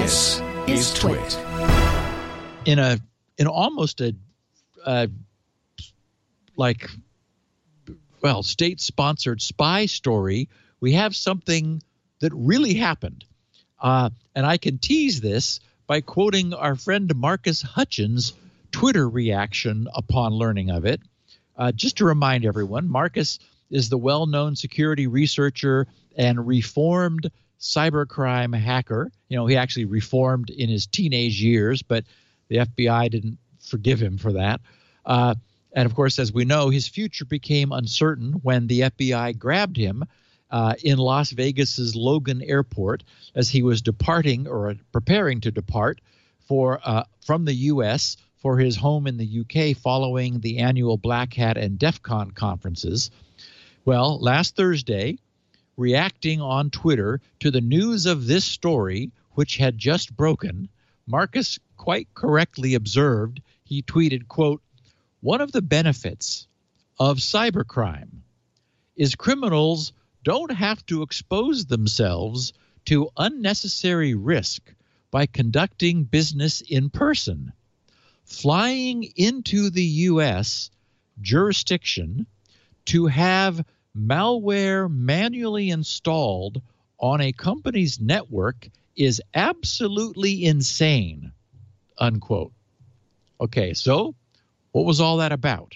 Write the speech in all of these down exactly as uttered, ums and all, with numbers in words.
This is Twit. In a in almost a uh, like well state-sponsored spy story, we have something that really happened, uh, and I can tease this by quoting our friend Marcus Hutchins' Twitter reaction upon learning of it. Uh, just to remind everyone, Marcus is the well-known security researcher and reformed cybercrime hacker. You know, he actually reformed in his teenage years, but the F B I didn't forgive him for that. Uh, and of course, as we know, his future became uncertain when the F B I grabbed him uh, in Las Vegas's Logan Airport as he was departing or preparing to depart for uh, from the U S for his home in the U K following the annual Black Hat and DEF CON conferences. Well, last Thursday, reacting on Twitter to the news of this story, which had just broken, Marcus quite correctly observed, he tweeted, quote, "One of the benefits of cybercrime is criminals don't have to expose themselves to unnecessary risk by conducting business in person. Flying into the U S jurisdiction to have malware manually installed on a company's network is absolutely insane," unquote. Okay, so what was all that about?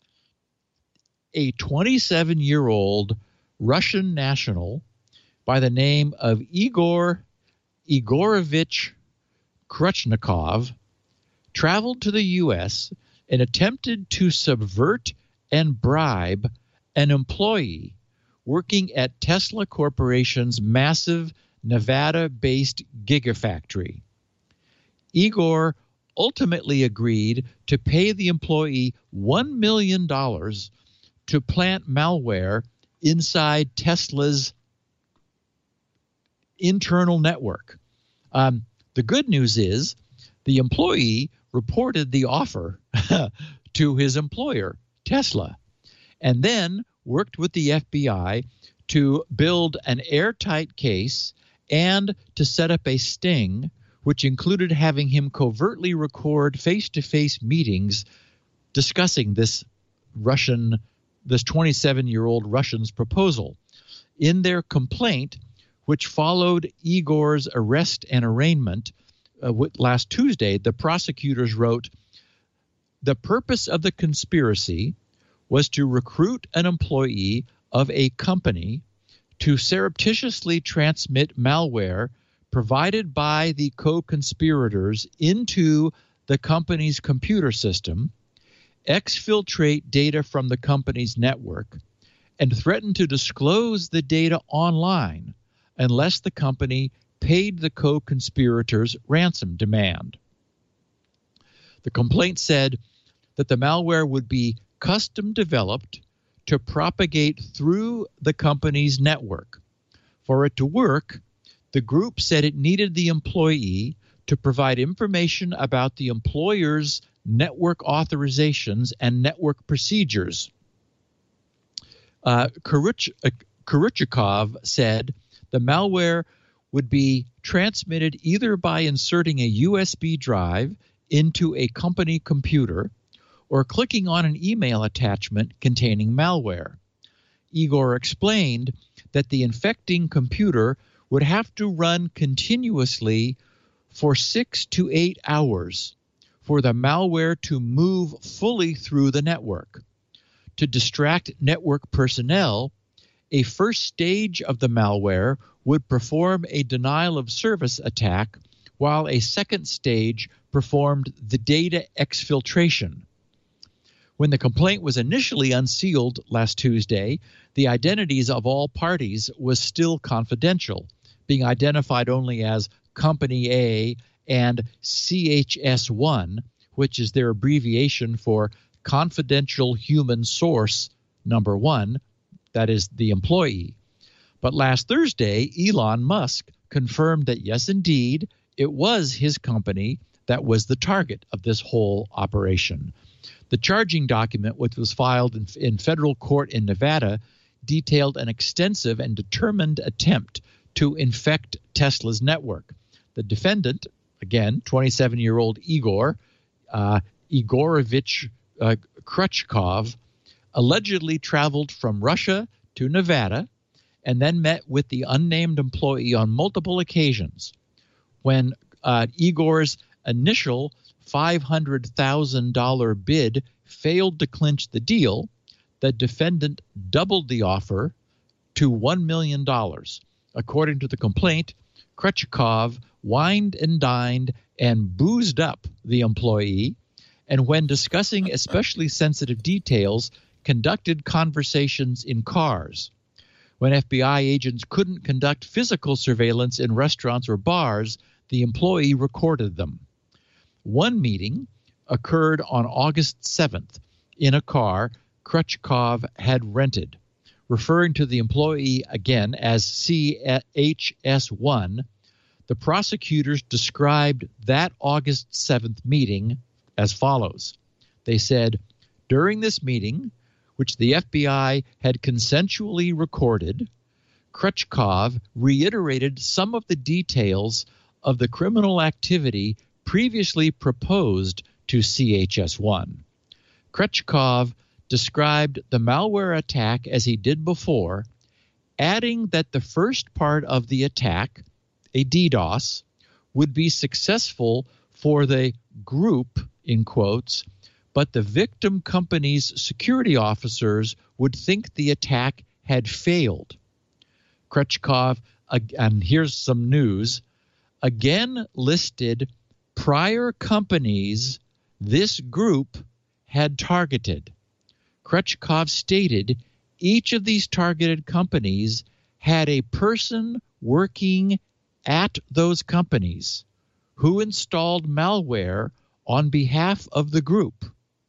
A twenty-seven-year-old Russian national by the name of Igor Igorovich Kruchnikov traveled to the U S and attempted to subvert and bribe an employee working at Tesla Corporation's massive Nevada-based gigafactory. Igor ultimately agreed to pay the employee one million dollars to plant malware inside Tesla's internal network. Um, the good news is the employee reported the offer to his employer, Tesla, and then worked with the F B I to build an airtight case and to set up a sting, which included having him covertly record face-to-face meetings discussing this Russian, this twenty-seven-year-old Russian's proposal. In their complaint, which followed Igor's arrest and arraignment uh, last Tuesday, the prosecutors wrote, "The purpose of the conspiracy was to recruit an employee of a company to surreptitiously transmit malware provided by the co-conspirators into the company's computer system, exfiltrate data from the company's network, and threaten to disclose the data online unless the company paid the co-conspirators ransom demand." The complaint said that the malware would be custom developed to propagate through the company's network. For it to work, the group said it needed the employee to provide information about the employer's network authorizations and network procedures. Uh, Kuruch- uh, Kuruchikov said the malware would be transmitted either by inserting a U S B drive into a company computer or clicking on an email attachment containing malware. Igor explained that the infecting computer would have to run continuously for six to eight hours for the malware to move fully through the network. To distract network personnel, a first stage of the malware would perform a denial of service attack, while a second stage performed the data exfiltration. When the complaint was initially unsealed last Tuesday, the identities of all parties was still confidential, being identified only as Company A and C H S one, which is their abbreviation for Confidential Human Source Number One, that is the employee. But last Thursday, Elon Musk confirmed that yes, indeed, it was his company that was the target of this whole operation. The charging document, which was filed in, in federal court in Nevada, detailed an extensive and determined attempt to infect Tesla's network. The defendant, again, twenty-seven-year-old Igor, uh, Igorovich uh, Krychkov, allegedly traveled from Russia to Nevada and then met with the unnamed employee on multiple occasions. When uh, Igor's initial five hundred thousand dollars bid failed to clinch the deal, the defendant doubled the offer to one million dollars. According to the complaint, Krychkov wined and dined and boozed up the employee, and when discussing especially sensitive details, conducted conversations in cars. When F B I agents couldn't conduct physical surveillance in restaurants or bars, the employee recorded them. One meeting occurred on August seventh in a car Krychkov had rented. Referring to the employee again as C H S one, the prosecutors described that August seventh meeting as follows. They said, during this meeting, which the F B I had consensually recorded, Krychkov reiterated some of the details of the criminal activity previously proposed to C H S one. Krychkov described the malware attack as he did before, adding that the first part of the attack, a DDoS, would be successful for the group, in quotes, but the victim company's security officers would think the attack had failed. Krychkov, and here's some news, again listed prior companies this group had targeted. Krychkov stated each of these targeted companies had a person working at those companies who installed malware on behalf of the group.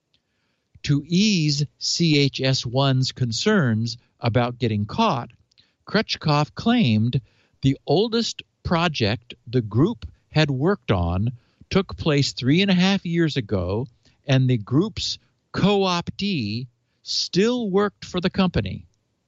To ease C H S one's concerns about getting caught, Krychkov claimed the oldest project the group had worked on took place three and a half years ago, and the group's co-optee still worked for the company.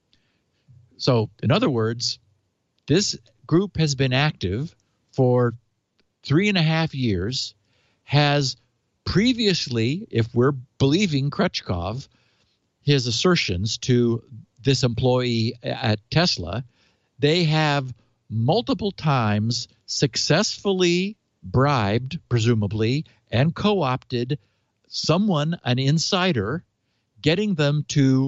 So, in other words, this group has been active for three and a half years, has previously, if we're believing Krychkov, his assertions to this employee at Tesla, they have multiple times successfully bribed, presumably, and co-opted someone, an insider, getting them to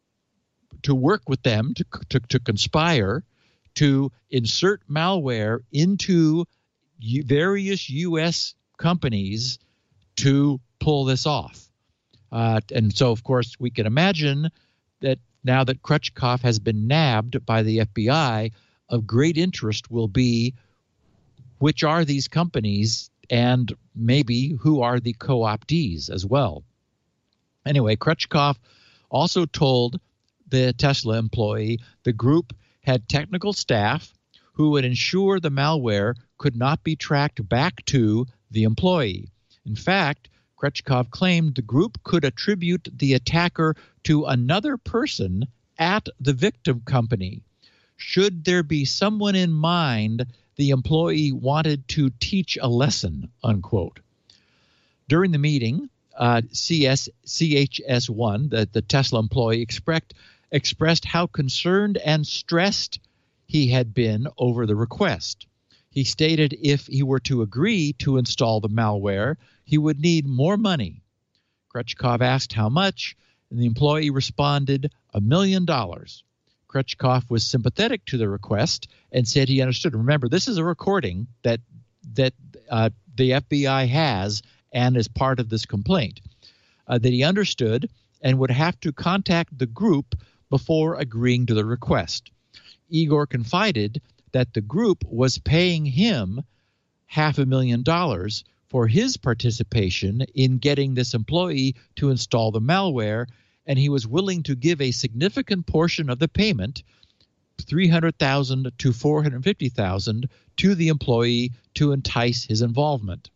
to work with them, to, to, to conspire, to insert malware into various U S companies to pull this off. Uh, and so, of course, we can imagine that now that Krychkov has been nabbed by the F B I, of great interest will be which are these companies and maybe who are the co-optees as well. Anyway, Krychkov also told the Tesla employee the group had technical staff who would ensure the malware could not be tracked back to the employee. In fact, Krychkov claimed the group could attribute the attacker to another person at the victim company. Should there be someone in mind the employee wanted to teach a lesson, unquote. During the meeting, uh, C H S one, the, the Tesla employee, expressed, expressed how concerned and stressed he had been over the request. He stated if he were to agree to install the malware, he would need more money. Krychkov asked how much, and the employee responded, a million dollars. Krychkov was sympathetic to the request and said he understood. Remember, this is a recording that that uh, the F B I has and is part of this complaint, uh, that he understood and would have to contact the group before agreeing to the request. Igor confided that the group was paying him half a million dollars for his participation in getting this employee to install the malware, and he was willing to give a significant portion of the payment, three hundred thousand dollars to four hundred fifty thousand dollars, to the employee to entice his involvement.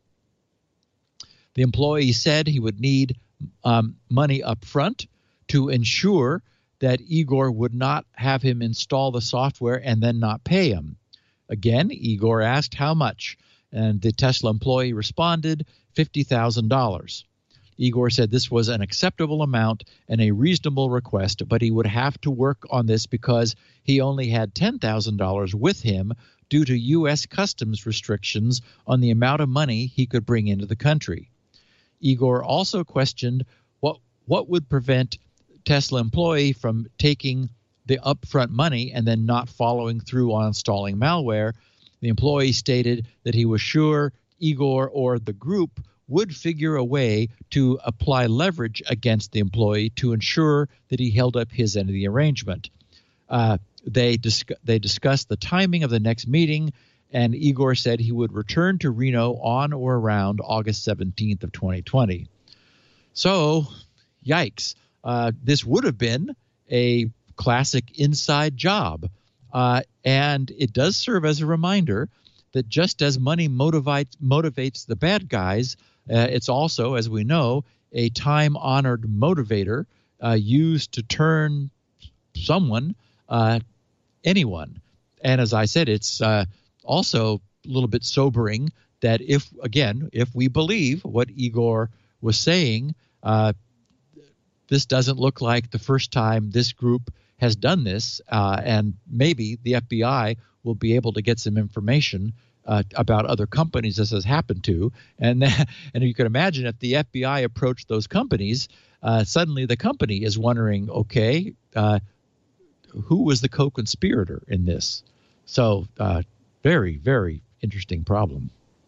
The employee said he would need um, money up front to ensure that Igor would not have him install the software and then not pay him. Again, Igor asked how much. And the Tesla employee responded, fifty thousand dollars. Igor said this was an acceptable amount and a reasonable request, but he would have to work on this because he only had ten thousand dollars with him due to U S customs restrictions on the amount of money he could bring into the country. Igor also questioned what what would prevent Tesla employee from taking the upfront money and then not following through on installing malware. The employee stated that he was sure Igor or the group would figure a way to apply leverage against the employee to ensure that he held up his end of the arrangement. Uh, they, dis- they discussed the timing of the next meeting, and Igor said he would return to Reno on or around August seventeenth of twenty twenty. So, yikes. Uh, this would have been a classic inside job. Uh, and it does serve as a reminder that just as money motivates, motivates the bad guys, uh, it's also, as we know, a time-honored motivator uh, used to turn someone, uh, anyone. And as I said, it's uh, also a little bit sobering that if, again, if we believe what Igor was saying, uh, this doesn't look like the first time this group has done this, uh, and maybe the F B I will be able to get some information uh, about other companies this has happened to. And and you can imagine if the F B I approached those companies, uh, suddenly the company is wondering, okay, uh, who was the co-conspirator in this? So uh, very, very interesting problem.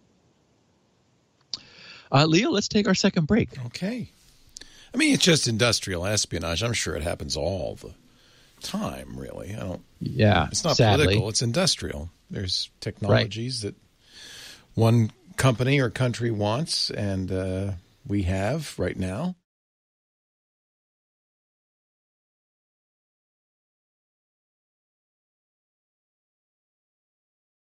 Uh, Leo, let's take our second break. Okay. I mean, it's just industrial espionage. I'm sure it happens all the time, really. I don't. Yeah, it's not sadly. political. It's industrial. There's technologies right. that one company or country wants, and uh, we have right now.